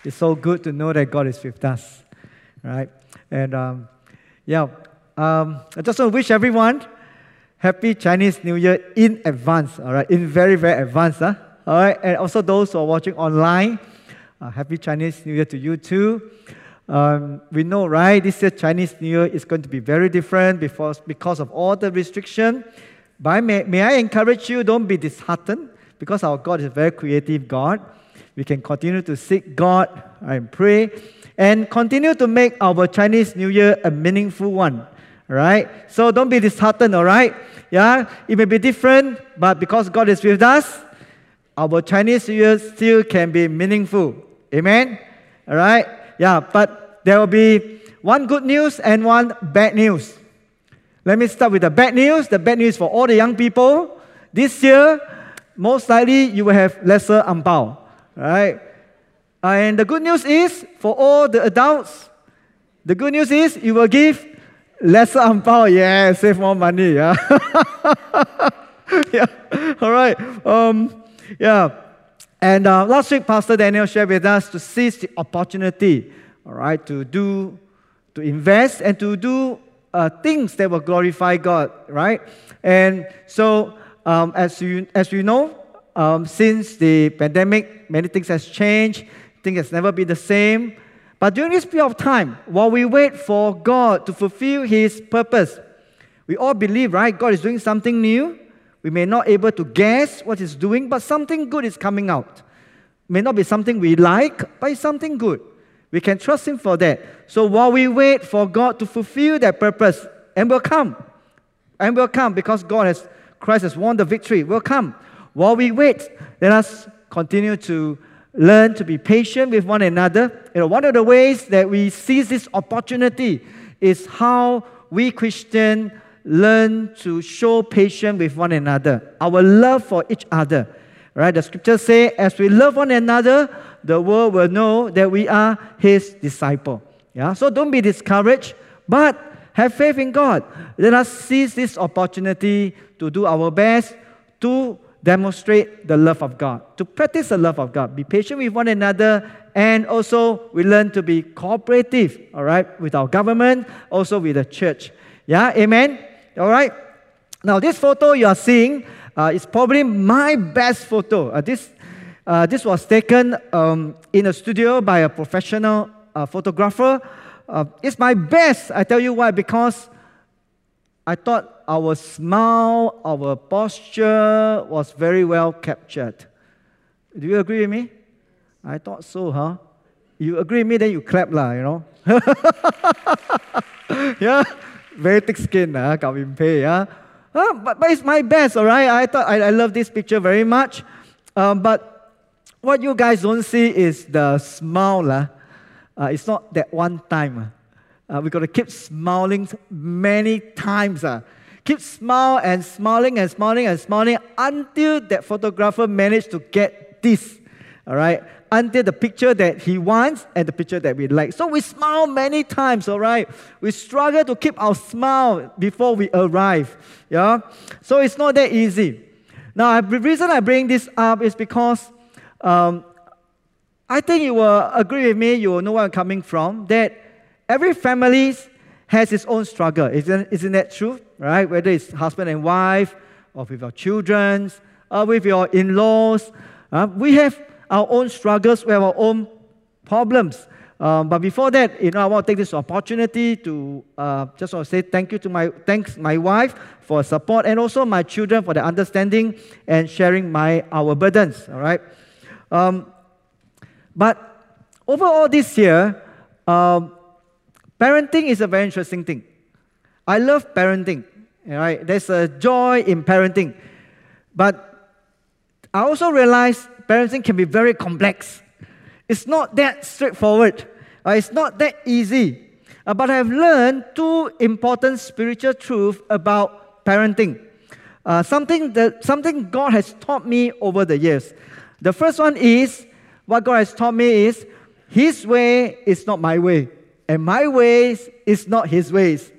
It's so good to know that God is with us, right? And I just want to wish everyone Happy Chinese New Year in advance, all right? In very, very advance, all right? And also those who are watching online, Happy Chinese New Year to you too. We know, right, this year Chinese New Year is going to be very different because of all the restriction. But may I encourage you, don't be disheartened, because our God is a very creative God. We can continue to seek God and pray, and continue to make our Chinese New Year a meaningful one. All right? So don't be disheartened, all right? Yeah, it may be different, but because God is with us, our Chinese New Year still can be meaningful. Amen? All right? Yeah, but there will be one good news and one bad news. Let me start with the bad news. The bad news for all the young people. This year, most likely you will have lesser ang pao. Right? And the good news is, for all the adults, the good news is you will give lesser ang pao. Yeah, save more money. Yeah. Yeah. All right. Yeah. And last week, Pastor Daniel shared with us to seize the opportunity, all right, to invest and to do things that will glorify God, right? And so, as you know, since the pandemic, many things has changed. Things has never been the same. But during this period of time, while we wait for God to fulfill His purpose, we all believe, right, God is doing something new. We may not be able to guess what He's doing, but something good is coming out. May not be something we like, but it's something good. We can trust Him for that. So while we wait for God to fulfill that purpose, and will come, because Christ has won the victory, will come. While we wait, let us continue to learn to be patient with one another. You know, one of the ways that we seize this opportunity is how we Christians learn to show patience with one another, our love for each other. Right? The scriptures say, as we love one another, the world will know that we are His disciple. Yeah? So don't be discouraged, but have faith in God. Let us seize this opportunity to do our best to demonstrate the love of God, to practice the love of God. Be patient with one another, and also we learn to be cooperative, all right, with our government, also with the church. Yeah, amen? All right? Now, this photo you are seeing is probably my best photo. This was taken in a studio by a professional photographer. It's my best. I tell you why, because I thought our smile, our posture was very well captured. Do you agree with me? I thought so, huh? You agree with me, then you clap lah, you know. Yeah, very thick skin, yeah. But it's my best, all right? I thought I love this picture very much. But what you guys don't see is the smile. It's not that one time. We got to keep smiling many times. Keep smiling and smiling and smiling and smiling until that photographer managed to get this. All right? Until the picture that he wants and the picture that we like. So we smile many times, all right? We struggle to keep our smile before we arrive. Yeah? So it's not that easy. Now, the reason I bring this up is because I think you will agree with me, you will know where I'm coming from, that every family has its own struggle. Isn't that true? Right? Whether it's husband and wife, or with your children, or with your in-laws. We have our own struggles, we have our own problems. But before that, I want to take this opportunity to just want to say thanks my wife for support, and also my children for their understanding and sharing our burdens. All right. But overall this year, parenting is a very interesting thing. I love parenting. Right? There's a joy in parenting. But I also realize parenting can be very complex. It's not that straightforward. It's not that easy. But I've learned two important spiritual truths about parenting. Something God has taught me over the years. The first one is, what God has taught me is, His way is not my way, and my ways is not His ways.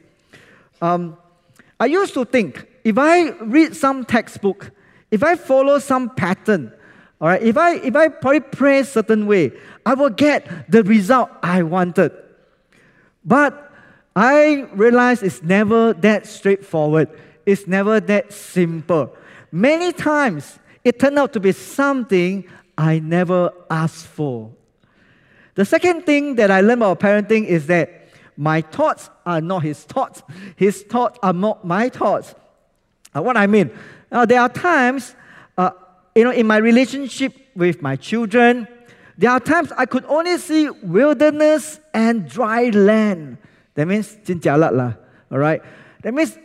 I used to think, if I read some textbook, if I follow some pattern, All right, if I probably pray a certain way, I will get the result I wanted. But I realize it's never that straightforward. It's never that simple. Many times, it turned out to be something I never asked for. The second thing that I learned about parenting is that my thoughts are not his thoughts. His thoughts are not my thoughts. What I mean, there are times, in my relationship with my children, there are times I could only see wilderness and dry land. That means jin jialat lah. All right. That means,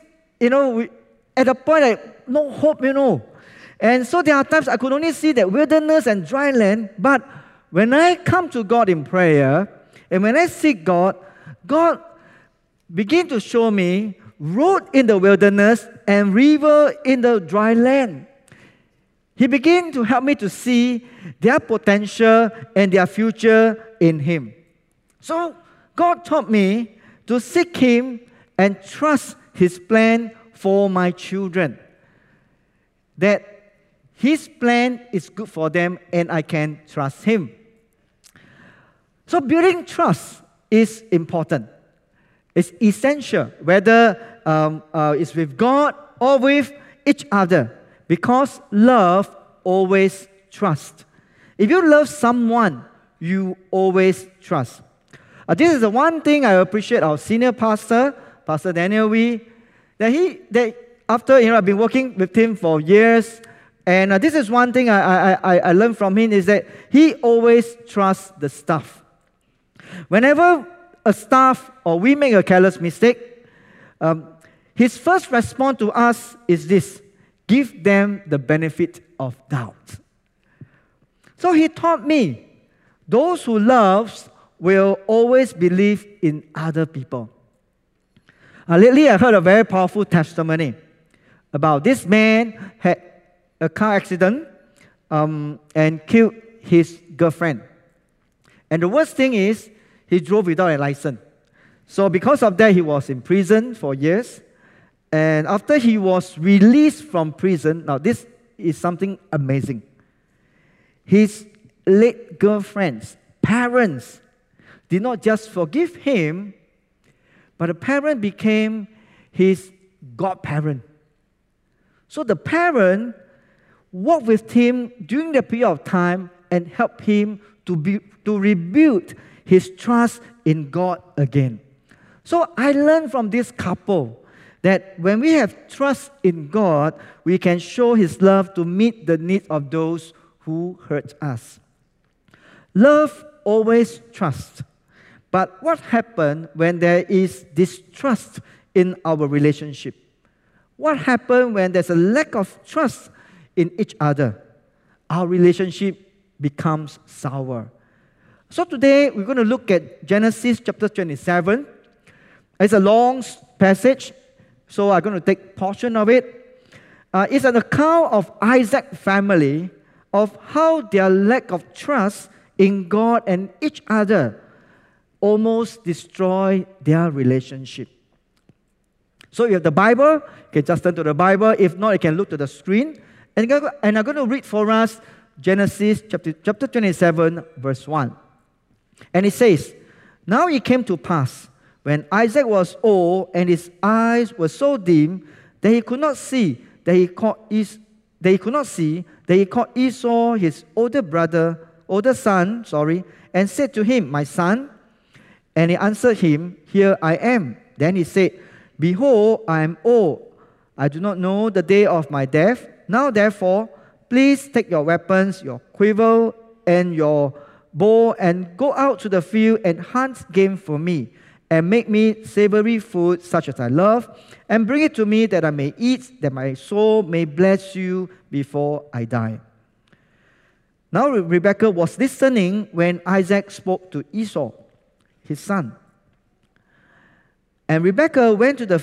at a point like no hope, And so there are times I could only see that wilderness and dry land. But when I come to God in prayer, and when I seek God, God began to show me road in the wilderness and river in the dry land. He began to help me to see their potential and their future in Him. So God taught me to seek Him and trust His plan for my children. That His plan is good for them and I can trust Him. So building trust is important. It's essential, whether it's with God or with each other, because love always trusts. If you love someone, you always trust. This is the one thing I appreciate our senior pastor, Pastor Daniel Wee, that after I've been working with him for years, and this is one thing I learned from him is that he always trusts the staff. Whenever a staff or we make a careless mistake, his first response to us is this: give them the benefit of doubt. So he taught me, those who love will always believe in other people. Lately, I heard a very powerful testimony about this man had a car accident and killed his girlfriend. And the worst thing is, he drove without a license. So because of that, he was in prison for years. And after he was released from prison, now this is something amazing. His late girlfriend's parents did not just forgive him, but the parent became his godparent. So the parent walked with him during the period of time and helped him to rebuild his trust in God again. So I learned from this couple that when we have trust in God, we can show His love to meet the needs of those who hurt us. Love always trusts. But what happens when there is distrust in our relationship? What happens when there's a lack of trust in each other? Our relationship becomes sour. So today, we're going to look at Genesis chapter 27. It's a long passage, so I'm going to take a portion of it. It's an account of Isaac's family, of how their lack of trust in God and each other almost destroy their relationship. So if you have the Bible, you can just turn to the Bible. If not, you can look to the screen. And I'm going to read for us Genesis chapter 27, verse 1. And it says, "Now it came to pass, when Isaac was old and his eyes were so dim that he could not see, that he called Esau, his older son, and said to him, 'My son.' And he answered him, 'Here I am.' Then he said, 'Behold, I am old. I do not know the day of my death. Now therefore, please take your weapons, your quiver, and your bow, and go out to the field and hunt game for me, and make me savory food such as I love, and bring it to me that I may eat, that my soul may bless you before I die.' Now Rebekah was listening when Isaac spoke to Esau, his son. And Esau went to the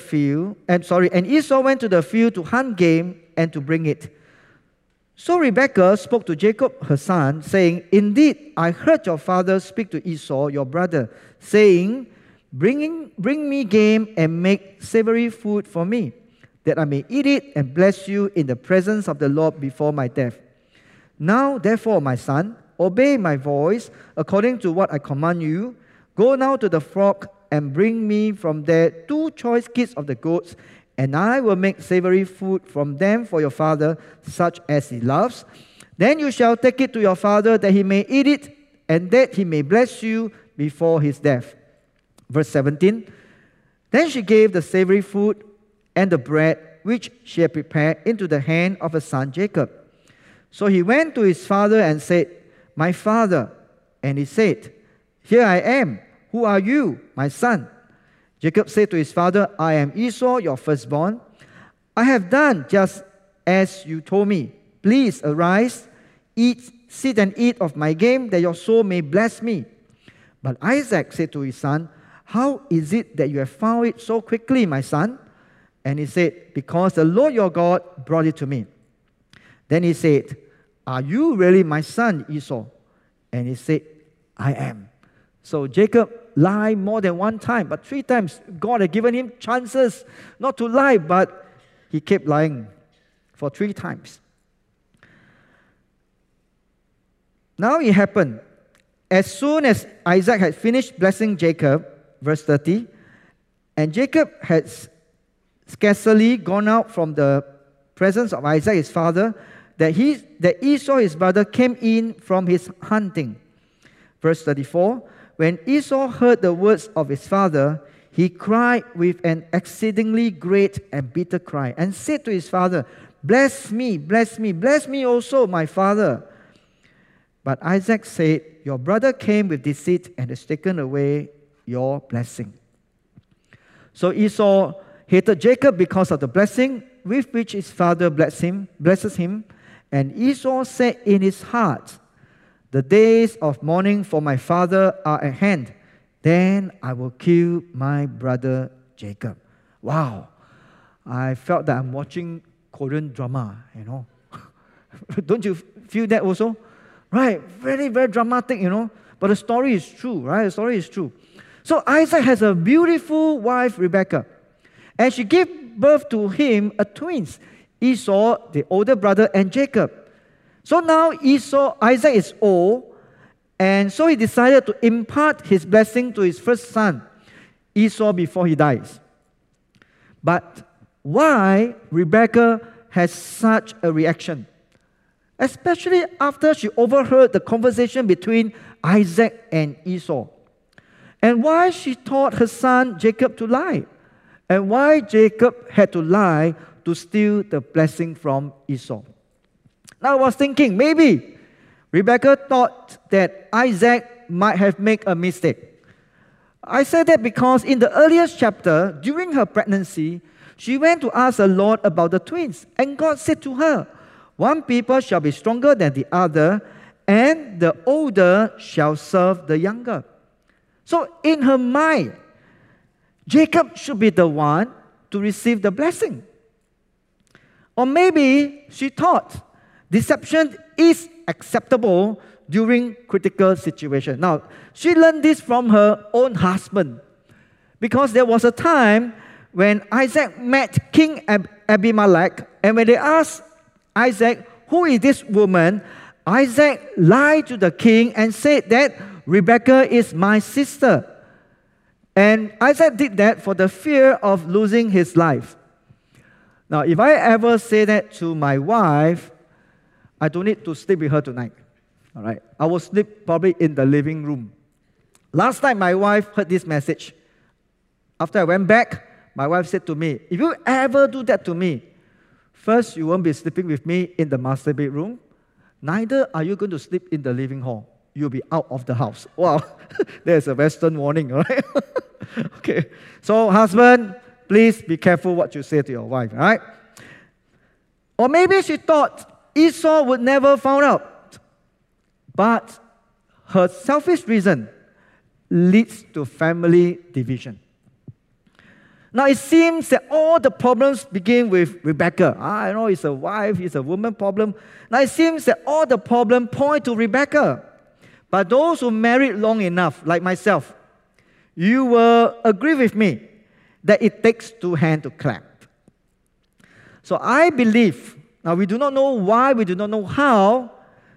field to hunt game and to bring it. So Rebekah spoke to Jacob, her son, saying, 'Indeed, I heard your father speak to Esau, your brother, saying, Bring me game and make savory food for me, that I may eat it and bless you in the presence of the Lord before my death. Now, therefore, my son, obey my voice according to what I command you. Go now to the flock and bring me from there 2 choice kids of the goats, and I will make savory food from them for your father, such as he loves. Then you shall take it to your father, that he may eat it, and that he may bless you before his death. Verse 17. Then she gave the savory food and the bread which she had prepared into the hand of her son Jacob. So he went to his father and said, My father. And he said, Here I am. Who are you, my son? Jacob said to his father, I am Esau, your firstborn. I have done just as you told me. Please arise, sit and eat of my game, that your soul may bless me. But Isaac said to his son, How is it that you have found it so quickly, my son? And he said, Because the Lord your God brought it to me. Then he said, Are you really my son, Esau? And he said, I am. So Jacob lied more than 1 time, but 3 times God had given him chances not to lie, but he kept lying for 3 times. Now it happened, as soon as Isaac had finished blessing Jacob, verse 30, and Jacob had scarcely gone out from the presence of Isaac his father, that Esau his brother came in from his hunting. Verse 34, when Esau heard the words of his father, he cried with an exceedingly great and bitter cry, and said to his father, Bless me, bless me, bless me also, my father. But Isaac said, Your brother came with deceit and has taken away your blessing. So Esau hated Jacob because of the blessing with which his father blesses him. And Esau said in his heart, The days of mourning for my father are at hand. Then I will kill my brother Jacob. Wow. I felt that I'm watching Korean drama, Don't you feel that also? Right, very, very dramatic, But the story is true, right? The story is true. So Isaac has a beautiful wife, Rebekah. And she gave birth to him a twins, Esau, the older brother, and Jacob. So now Isaac is old, and so he decided to impart his blessing to his first son, Esau, before he dies. But why Rebekah has such a reaction? Especially after she overheard the conversation between Isaac and Esau. And why she taught her son Jacob to lie. And why Jacob had to lie to steal the blessing from Esau. Now I was thinking, maybe Rebekah thought that Isaac might have made a mistake. I said that because in the earliest chapter, during her pregnancy, she went to ask the Lord about the twins. And God said to her, One people shall be stronger than the other, and the older shall serve the younger. So in her mind, Jacob should be the one to receive the blessing. Or maybe she thought deception is acceptable during critical situations. Now, she learned this from her own husband, because there was a time when Isaac met King Abimelech, and when they asked Isaac, who is this woman? Isaac lied to the king and said that Rebekah is my sister. And Isaac did that for the fear of losing his life. Now, if I ever say that to my wife, I don't need to sleep with her tonight. All right, I will sleep probably in the living room. Last time my wife heard this message. After I went back, my wife said to me, if you ever do that to me, first, you won't be sleeping with me in the master bedroom. Neither are you going to sleep in the living hall. You'll be out of the house. Wow, there's a Western warning, right? Okay, so husband, please be careful what you say to your wife, all right? Or maybe she thought Esau would never find out. But her selfish reason leads to family division. Now, it seems that all the problems begin with Rebekah. I know it's a wife, it's a woman problem. Now, it seems that all the problems point to Rebekah. But those who married long enough, like myself, you will agree with me that it takes 2 hands to clap. So I believe, now we do not know why, we do not know how,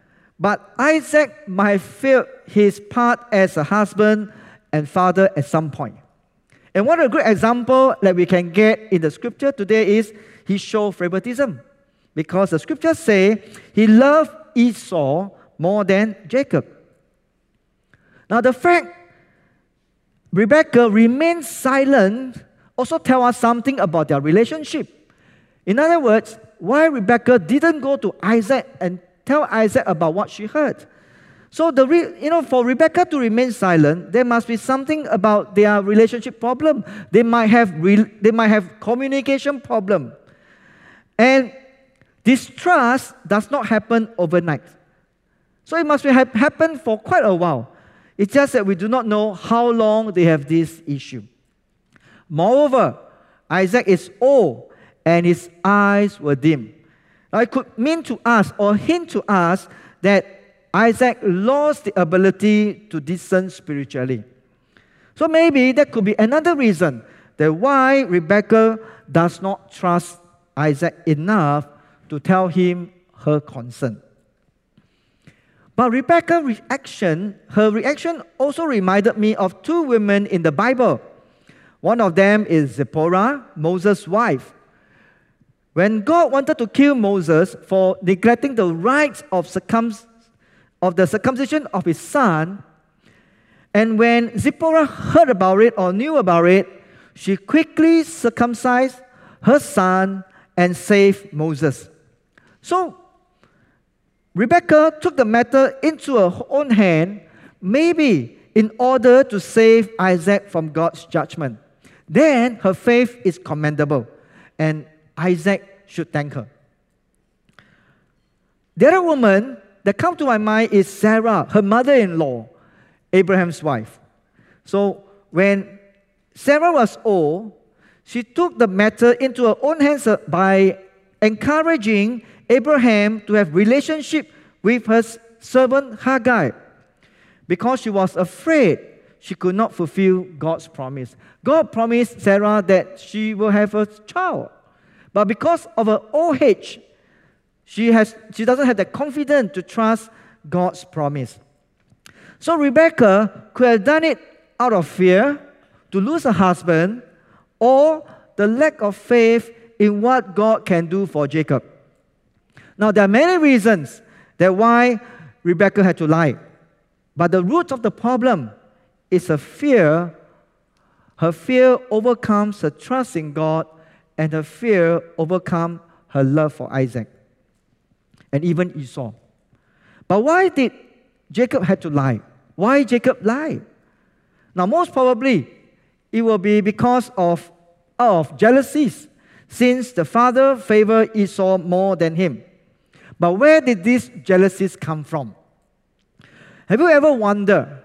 but Isaac might feel his part as a husband and father at some point. And one of the great examples that we can get in the scripture today is he showed favoritism. Because the scriptures say he loved Esau more than Jacob. Now the fact Rebekah remained silent also tells us something about their relationship. In other words, why Rebekah didn't go to Isaac and tell Isaac about what she heard. So for Rebekah to remain silent, there must be something about their relationship problem. They might have communication problem. And distrust does not happen overnight. So it must have happened for quite a while. It's just that we do not know how long they have this issue. Moreover, Isaac is old and his eyes were dim. Now it could mean to us or hint to us that Isaac lost the ability to discern spiritually. So maybe that could be another reason that why Rebekah does not trust Isaac enough to tell him her concern. But Rebekah's reaction also reminded me of two women in the Bible. One of them is Zipporah, Moses' wife. When God wanted to kill Moses for neglecting the rites of the circumcision of his son, and when Zipporah heard about it or knew about it, she quickly circumcised her son and saved Moses. So, Rebekah took the matter into her own hand, maybe in order to save Isaac from God's judgment. Then her faith is commendable, and Isaac should thank her. The other woman that comes to my mind is Sarah, her mother-in-law, Abraham's wife. So when Sarah was old, she took the matter into her own hands by encouraging Abraham to have relationship with her servant Hagar, because she was afraid she could not fulfill God's promise. God promised Sarah that she will have a child, but because of her old age, she doesn't have the confidence to trust God's promise. So Rebekah could have done it out of fear to lose her husband, or the lack of faith in what God can do for Jacob. Now, there are many reasons that why Rebekah had to lie. But the root of the problem is her fear. Her fear overcomes her trust in God, and her fear overcomes her love for Isaac and even Esau. But why did Jacob have to lie? Why Jacob lied? Now, most probably, it will be because of jealousies, since the father favored Esau more than him. But where did these jealousies come from? Have you ever wondered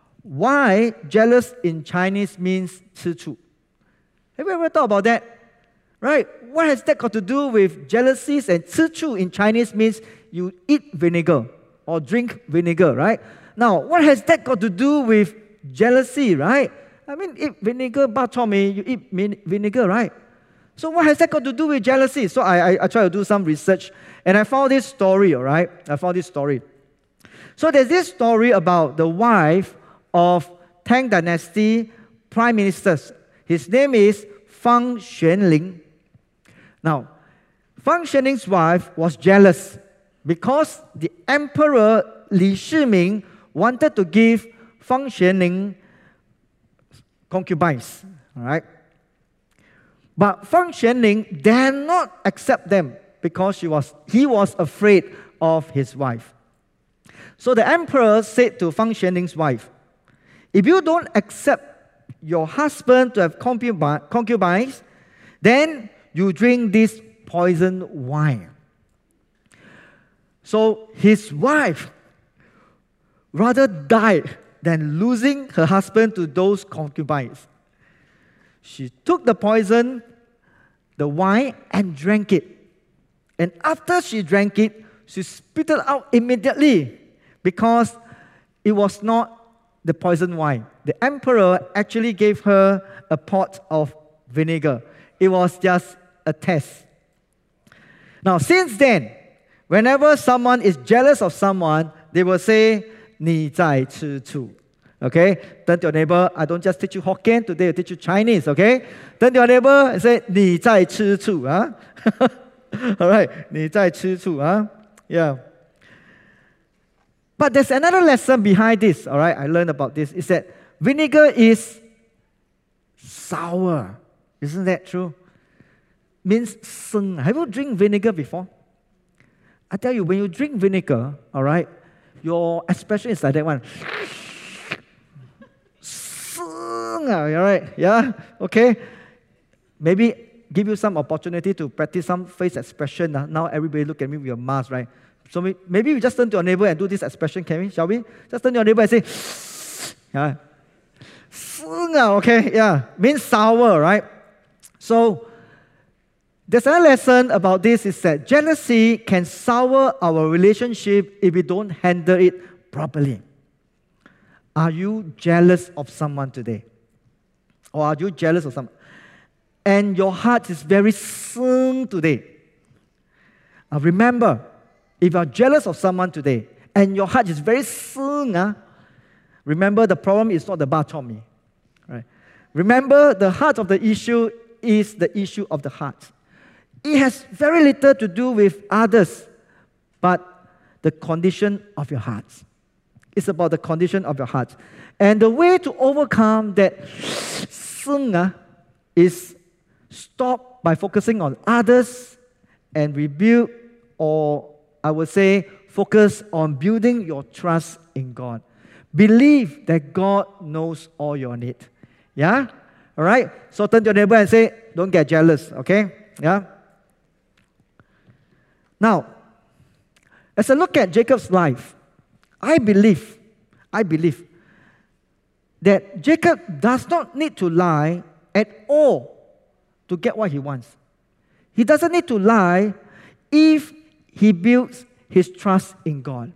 why jealous in Chinese means 吃醋? Have you ever thought about that? Right? What has that got to do with jealousies? And 吃醋in Chinese means you eat vinegar or drink vinegar, right? Now, what has that got to do with jealousy, right? I mean, eat vinegar, bak chor mee, you eat vinegar, right? So what has that got to do with jealousy? So I tried to do some research, and I found this story, all right? I found this story. So there's this story about the wife of Tang Dynasty Prime Ministers. His name is Fang Xuanling. Now, Fang Xuanling's wife was jealous because the Emperor Li Shiming wanted to give Fang Xuanling concubines, all right? But Fang Xuanling dare not accept them because he was afraid of his wife. So the emperor said to Fang Xuanling's wife, if you don't accept your husband to have concubines, then you drink this poisoned wine. So his wife rather died than losing her husband to those concubines. She took the poison, the wine, and drank it. And after she drank it, she spit it out immediately because it was not the poisoned wine. The emperor actually gave her a pot of vinegar. It was just a test. Now, since then, whenever someone is jealous of someone, they will say, 你在吃醋. Okay? Turn to your neighbor. I don't just teach you Hokkien. Today I teach you Chinese. Okay? Turn to your neighbor and say, 你在吃醋. Huh? All right. 你在吃醋. Huh? Yeah. But there's another lesson behind this. All right? I learned about this. Is that vinegar is sour. Isn't that true? Means seng. Have you drink vinegar before? I tell you, when you drink vinegar, all right, your expression is like that one. All right, yeah, okay. Maybe give you some opportunity to practice some face expression. Now everybody look at me with your mask, right? So maybe we just turn to your neighbor and do this expression, can we? Shall we? Just turn to your neighbor and say, yeah. Okay, yeah, means sour, right? So, there's another lesson about this is that jealousy can sour our relationship if we don't handle it properly. Are you jealous of someone today? Or are you jealous of someone? And your heart is very sung today. Remember, if you are jealous of someone today and your heart is very sung, remember the problem is not the bak chor mee. Right? Remember, the heart of the issue is the issue of the heart. It has very little to do with others, but the condition of your heart. It's about the condition of your heart. And the way to overcome that is stop by focusing on others and rebuild, or I would say, focus on building your trust in God. Believe that God knows all your needs. Yeah? All right? So turn to your neighbor and say, don't get jealous, okay? Yeah? Now, as I look at Jacob's life, I believe that Jacob does not need to lie at all to get what he wants. He doesn't need to lie if he builds his trust in God.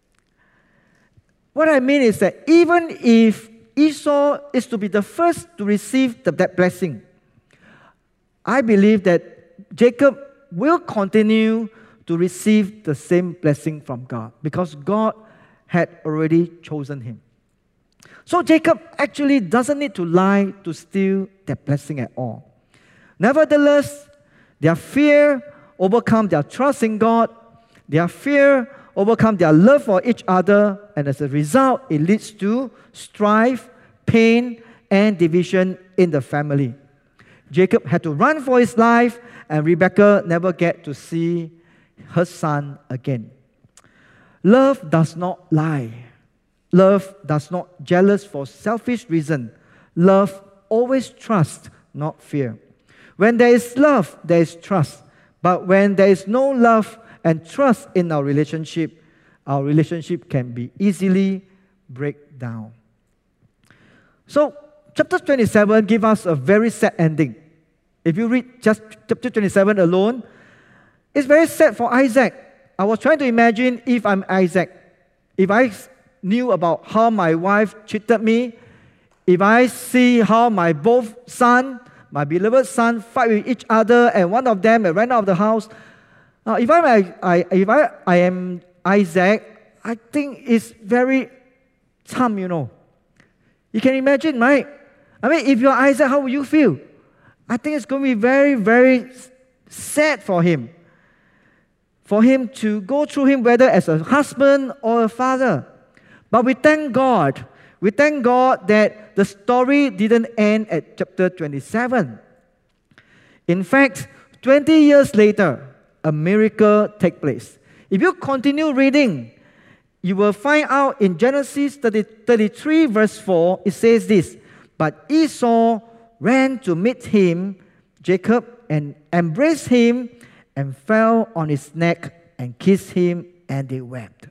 What I mean is that even if Esau is to be the first to receive that blessing, I believe that Jacob will continue to receive the same blessing from God because God had already chosen him. So Jacob actually doesn't need to lie to steal that blessing at all. Nevertheless, their fear overcome their trust in God. Their fear overcome their love for each other, and as a result, it leads to strife, pain, and division in the family. Jacob had to run for his life, and Rebekah never get to see her son again. Love does not lie. Love does not jealous for selfish reason. Love always trusts, not fear. When there is love, there is trust. But when there is no love and trust in our relationship can be easily break down. So, chapter 27 gives us a very sad ending. If you read just chapter 27 alone, it's very sad for Isaac. I was trying to imagine if I'm Isaac. If I knew about how my wife treated me, if I see how my both son, my beloved son, fight with each other, and one of them ran out of the house. If I am Isaac, I think it's very tough, you know. You can imagine, right? I mean, if you're Isaac, how will you feel? I think it's going to be very, very sad for him. For him to go through him, whether as a husband or a father. But we thank God. We thank God that the story didn't end at chapter 27. In fact, 20 years later, a miracle takes place. If you continue reading, you will find out in Genesis 33 verse 4, it says this, "But Esau ran to meet him, Jacob, and embraced him, and fell on his neck and kissed him, and they wept."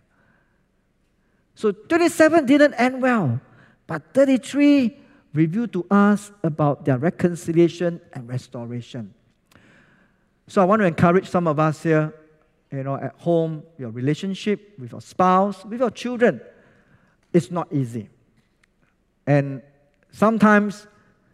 So 27 didn't end well, but 33 revealed to us about their reconciliation and restoration. So I want to encourage some of us here, at home, your relationship with your spouse, with your children, it's not easy. And sometimes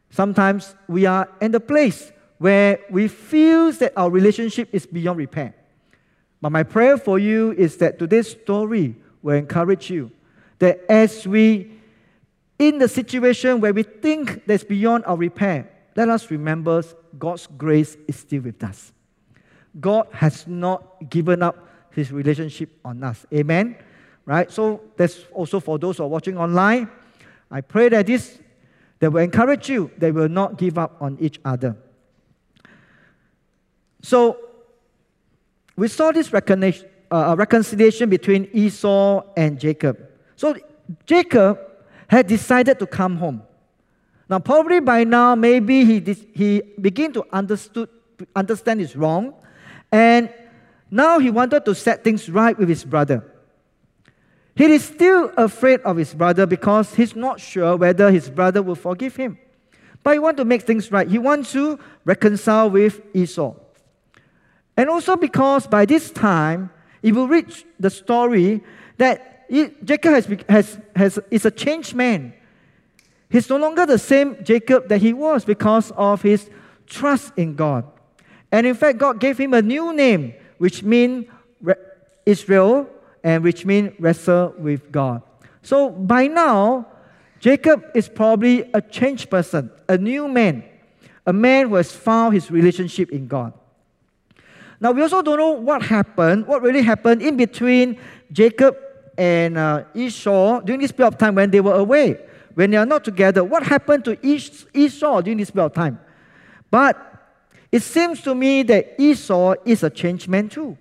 we are in the place where we feel that our relationship is beyond repair. But my prayer for you is that today's story will encourage you that as we, in the situation where we think that's beyond our repair, let us remember God's grace is still with us. God has not given up His relationship on us. Amen? Right? So that's also for those who are watching online. I pray that that will encourage you. They will not give up on each other. So we saw this reconciliation between Esau and Jacob. So Jacob had decided to come home. Now, probably by now, maybe he began to understand his wrong, and now he wanted to set things right with his brother. He is still afraid of his brother because he's not sure whether his brother will forgive him. But he wants to make things right. He wants to reconcile with Esau. And also because by this time, it will reach the story that Jacob is a changed man. He's no longer the same Jacob that he was because of his trust in God. And in fact, God gave him a new name, which means Israel, and which means wrestle with God. So by now, Jacob is probably a changed person, a new man, a man who has found his relationship in God. Now, we also don't know what really happened in between Jacob and Esau during this period of time when they were away, when they are not together. What happened to Esau during this period of time? But it seems to me that Esau is a changed man too.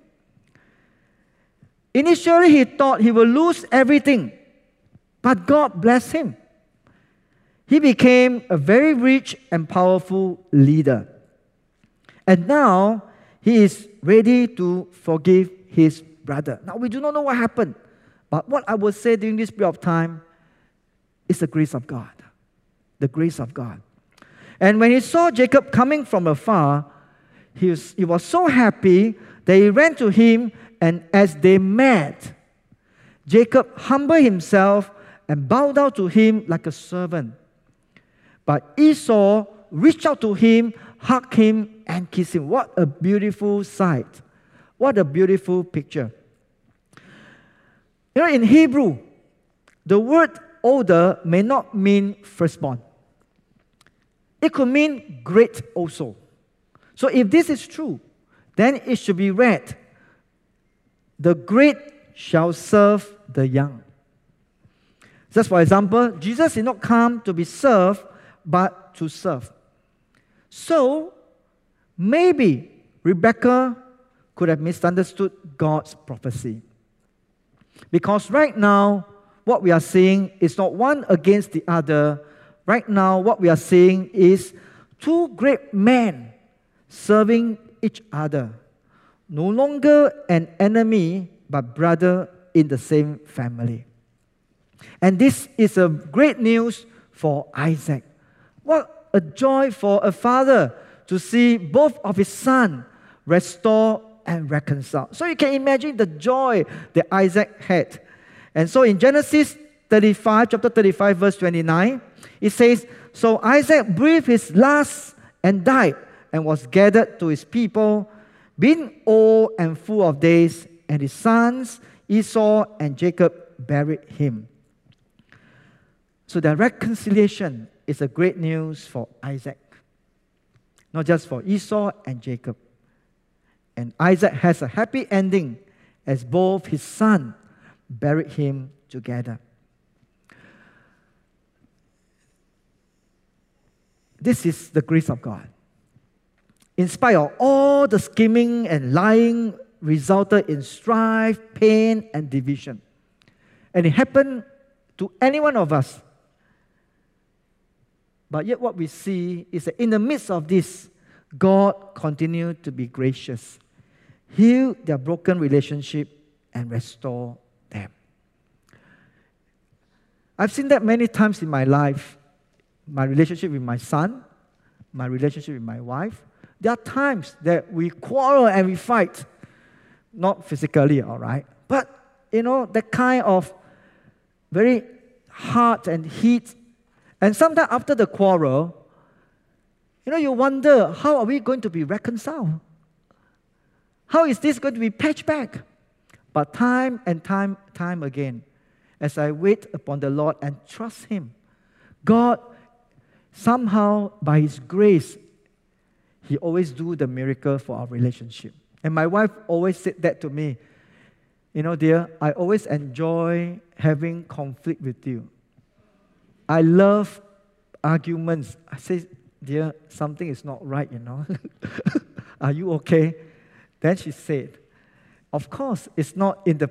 Initially, he thought he would lose everything, but God blessed him. He became a very rich and powerful leader. And now, he is ready to forgive his brother. Now, we do not know what happened, but what I would say during this period of time is the grace of God. The grace of God. And when he saw Jacob coming from afar, he was so happy that he ran to him, and as they met, Jacob humbled himself and bowed down to him like a servant. But Esau reached out to him, hugged him, and kissed him. What a beautiful sight. What a beautiful picture. You know, in Hebrew, the word older may not mean firstborn. It could mean great also. So if this is true, then it should be read, the great shall serve the young. Just for example, Jesus did not come to be served, but to serve. So, maybe Rebecca could have misunderstood God's prophecy. Because right now, what we are seeing is not one against the other. Right now, what we are seeing is two great men serving each other. No longer an enemy, but brother in the same family. And this is a great news for Isaac. What a joy for a father to see both of his sons restore and reconcile. So you can imagine the joy that Isaac had. And so in Genesis 35, chapter 35, verse 29, it says, So Isaac breathed his last and died, and was gathered to his people, being old and full of days, and his sons Esau and Jacob buried him. So the reconciliation is a great news for Isaac, not just for Esau and Jacob. And Isaac has a happy ending as both his sons buried him together. This is the grace of God. In spite of all the scheming and lying, resulted in strife, pain, and division. And it happened to any one of us. But yet what we see is that in the midst of this, God continued to be gracious, heal their broken relationship, and restore them. I've seen that many times in my life, my relationship with my son, my relationship with my wife. There are times that we quarrel and we fight. Not physically, all right? But, that kind of very hard and heat. And sometimes after the quarrel, you wonder, how are we going to be reconciled? How is this going to be patched back? But time and time again, as I wait upon the Lord and trust Him, God, somehow by His grace, He always do the miracle for our relationship. And my wife always said that to me. You know, dear, I always enjoy having conflict with you. I love arguments. I say, dear, something is not right, you know. Are you okay? Then she said, of course, it's not in the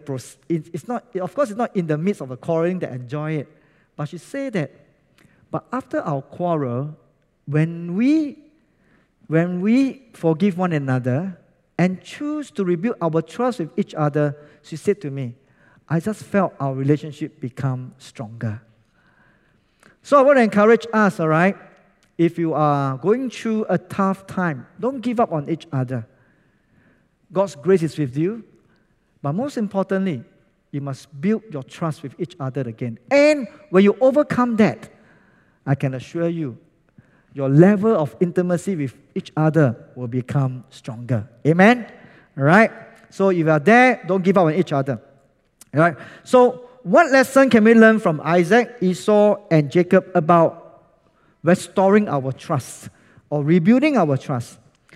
midst of a quarreling that I enjoy it. But she said that, but after our quarrel, when we forgive one another and choose to rebuild our trust with each other, she said to me, I just felt our relationship become stronger. So I want to encourage us, all right, if you are going through a tough time, don't give up on each other. God's grace is with you, but most importantly, you must build your trust with each other again. And when you overcome that, I can assure you, your level of intimacy with each other will become stronger. Amen? All right? So if you are there, don't give up on each other. All right? So what lesson can we learn from Isaac, Esau, and Jacob about restoring our trust or rebuilding our trust?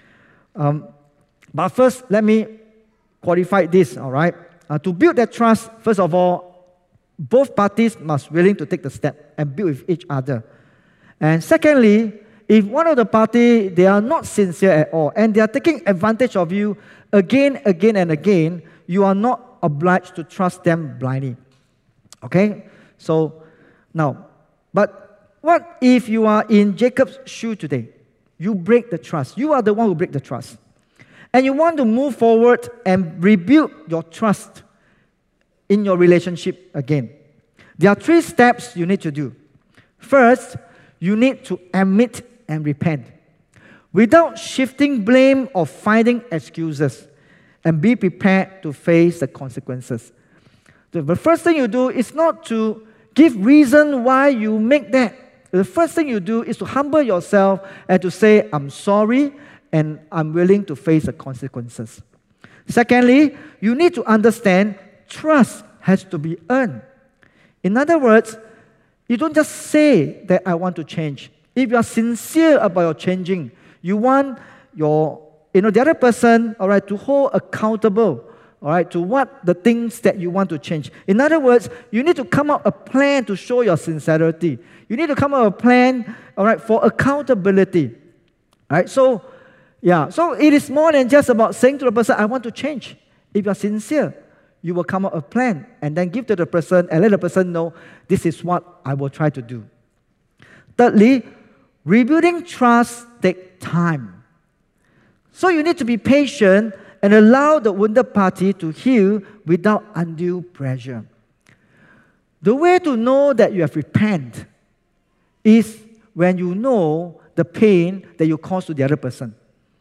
But first, let me qualify this, all right? To build that trust, first of all, both parties must be willing to take the step and build with each other. And secondly, if one of the party, they are not sincere at all, and they are taking advantage of you again and again, you are not obliged to trust them blindly. Okay? So, now, but what if you are in Jacob's shoe today? You break the trust. You are the one who break the trust. And you want to move forward and rebuild your trust in your relationship again. There are 3 steps you need to do. First, you need to admit and repent without shifting blame or finding excuses, and be prepared to face the consequences. The first thing you do is not to give reason why you make that. The first thing you do is to humble yourself and to say, I'm sorry and I'm willing to face the consequences. Secondly, you need to understand trust has to be earned. In other words, you don't just say that I want to change. If you are sincere about your changing, you want the other person, all right, to hold accountable, all right, to what the things that you want to change. In other words, you need to come up a plan to show your sincerity. You need to come up a plan, all right, for accountability. All right, so it is more than just about saying to the person, I want to change. If you are sincere, you will come up a plan and then give to the person and let the person know, this is what I will try to do. Thirdly, rebuilding trust takes time. So you need to be patient and allow the wounded party to heal without undue pressure. The way to know that you have repented is when you know the pain that you caused to the other person.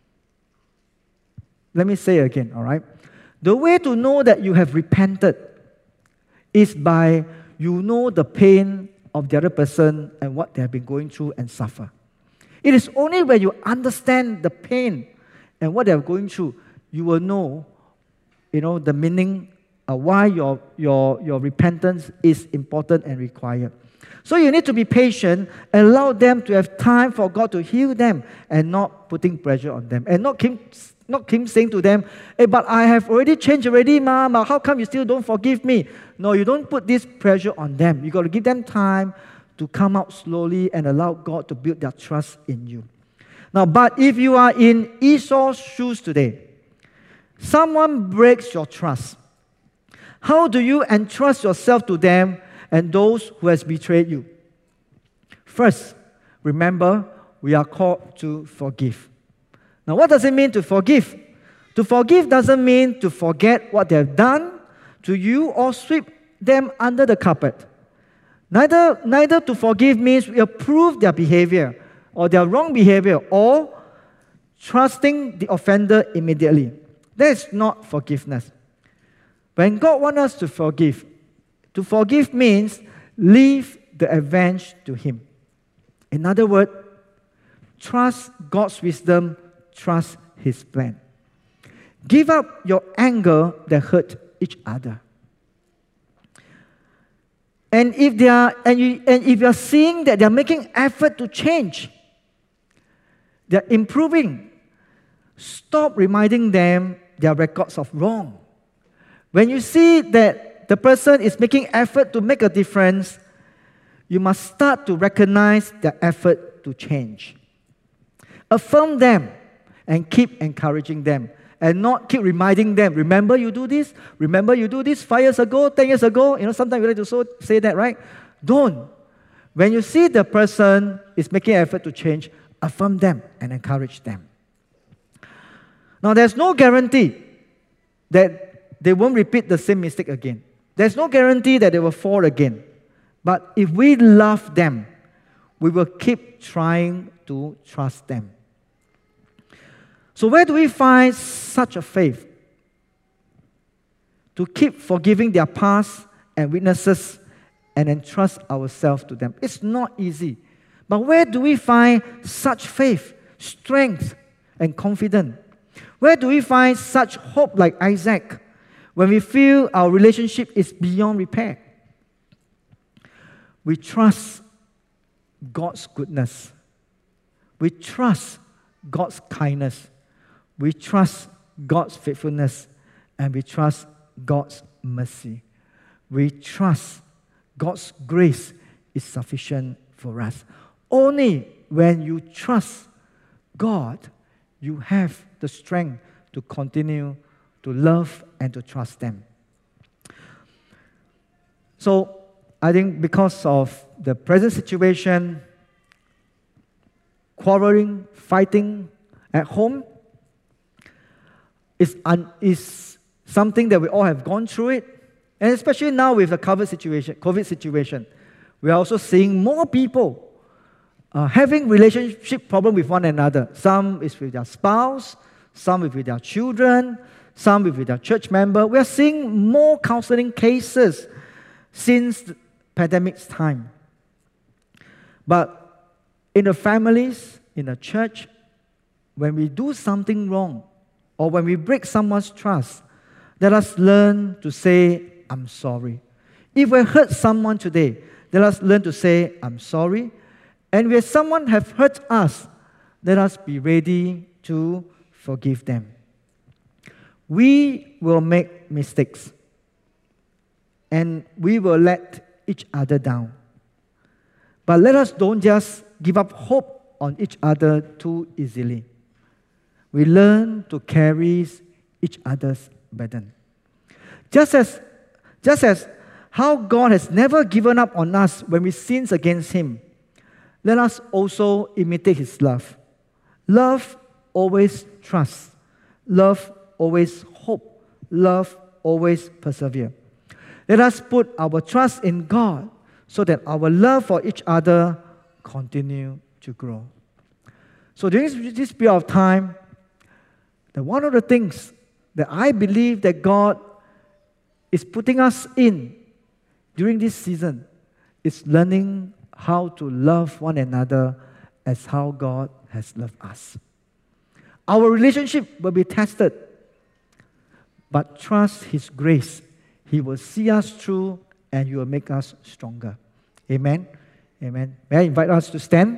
Let me say again, all right? The way to know that you have repented is by you know the pain of the other person and what they have been going through and suffer. It is only when you understand the pain and what they are going through, you will know, the meaning of why your repentance is important and required. So you need to be patient and allow them to have time for God to heal them and not putting pressure on them. And not Kim saying to them, hey, but I have already changed already, Mama. How come you still don't forgive me? No, you don't put this pressure on them. You got to give them time to come out slowly and allow God to build their trust in you. Now, but if you are in Esau's shoes today, someone breaks your trust. How do you entrust yourself to them and those who has betrayed you? First, remember, we are called to forgive. Now, what does it mean to forgive? To forgive doesn't mean to forget what they have done to you or sweep them under the carpet. Neither to forgive means we approve their behavior or their wrong behavior or trusting the offender immediately. That is not forgiveness. When God wants us to forgive means leave the revenge to Him. In other words, trust God's wisdom, trust His plan. Give up your anger that hurt each other. And if you are seeing that they are making effort to change, they are improving, stop reminding them their records of wrong. When you see that the person is making effort to make a difference, you must start to recognize their effort to change. Affirm them and keep encouraging them, and not keep reminding them, remember you do this? Remember you do this 5 years ago, 10 years ago? Sometimes we like to say that, right? Don't. When you see the person is making effort to change, affirm them and encourage them. Now, there's no guarantee that they won't repeat the same mistake again. There's no guarantee that they will fall again. But if we love them, we will keep trying to trust them. So where do we find such a faith to keep forgiving their past and weaknesses and entrust ourselves to them? It's not easy. But where do we find such faith, strength, and confidence? Where do we find such hope like Isaac when we feel our relationship is beyond repair? We trust God's goodness. We trust God's kindness. We trust God's faithfulness, and we trust God's mercy. We trust God's grace is sufficient for us. Only when you trust God, you have the strength to continue to love and to trust them. So, I think because of the present situation, quarreling, fighting at home, is something that we all have gone through it. And especially now with the COVID situation, we are also seeing more people having relationship problems with one another. Some is with their spouse, some is with their children, some is with their church member. We are seeing more counseling cases since the pandemic's time. But in the families, in the church, when we do something wrong, or when we break someone's trust, let us learn to say, I'm sorry. If we hurt someone today, let us learn to say, I'm sorry. And if someone has hurt us, let us be ready to forgive them. We will make mistakes, and we will let each other down. But let us don't just give up hope on each other too easily. We learn to carry each other's burden. Just as how God has never given up on us when we sin against Him, let us also imitate His love. Love always trusts. Love always hope. Love always persevere. Let us put our trust in God so that our love for each other continue to grow. So during this period of time, one of the things that I believe that God is putting us in during this season is learning how to love one another as how God has loved us. Our relationship will be tested, but trust His grace. He will see us through and He will make us stronger. Amen? Amen. May I invite us to stand?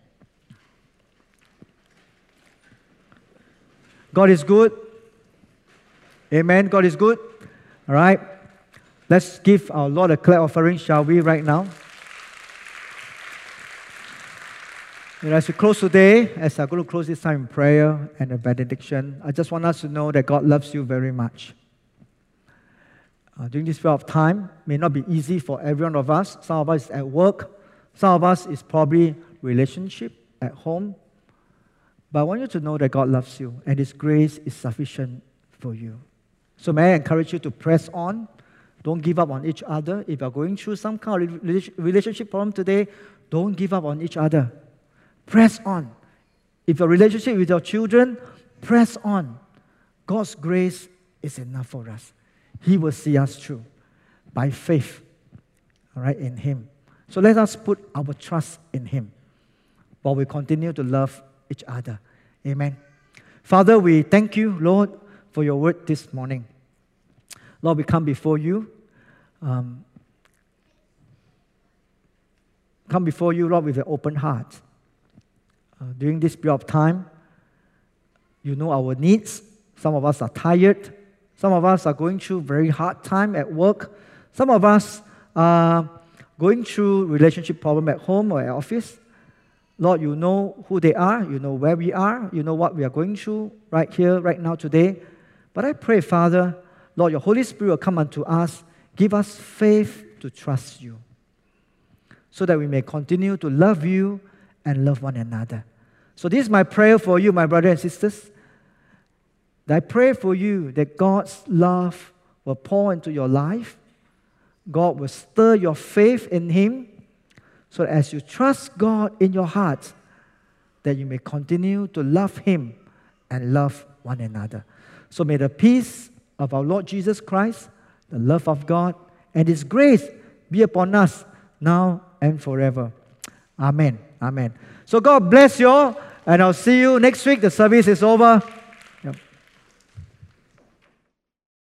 God is good. Amen. God is good. All right. Let's give our Lord a clap offering, shall we, right now? And as we close today, as I'm going to close this time in prayer and a benediction, I just want us to know that God loves you very much. During this period of time, may not be easy for every one of us. Some of us is at work. Some of us is probably relationship at home. But I want you to know that God loves you and His grace is sufficient for you. So may I encourage you to press on. Don't give up on each other. If you're going through some kind of relationship problem today, don't give up on each other. Press on. If your relationship with your children, press on. God's grace is enough for us. He will see us through by faith, all right, in Him. So let us put our trust in Him while we continue to love each other. Amen. Father, we thank you, Lord, for your word this morning. Lord, we come before you. Come before you, Lord, with an open heart. During this period of time, you know our needs. Some of us are tired. Some of us are going through very hard time at work. Some of us are going through relationship problem at home or at office. Lord, you know who they are. You know where we are. You know what we are going through right here, right now, today. But I pray, Father, Lord, your Holy Spirit will come unto us. Give us faith to trust you, so that we may continue to love you and love one another. So this is my prayer for you, my brothers and sisters. I pray for you that God's love will pour into your life. God will stir your faith in Him, so that as you trust God in your heart, that you may continue to love Him and love one another. So may the peace of our Lord Jesus Christ, the love of God, and His grace be upon us now and forever. Amen. Amen. So God bless you all, and I'll see you next week. The service is over.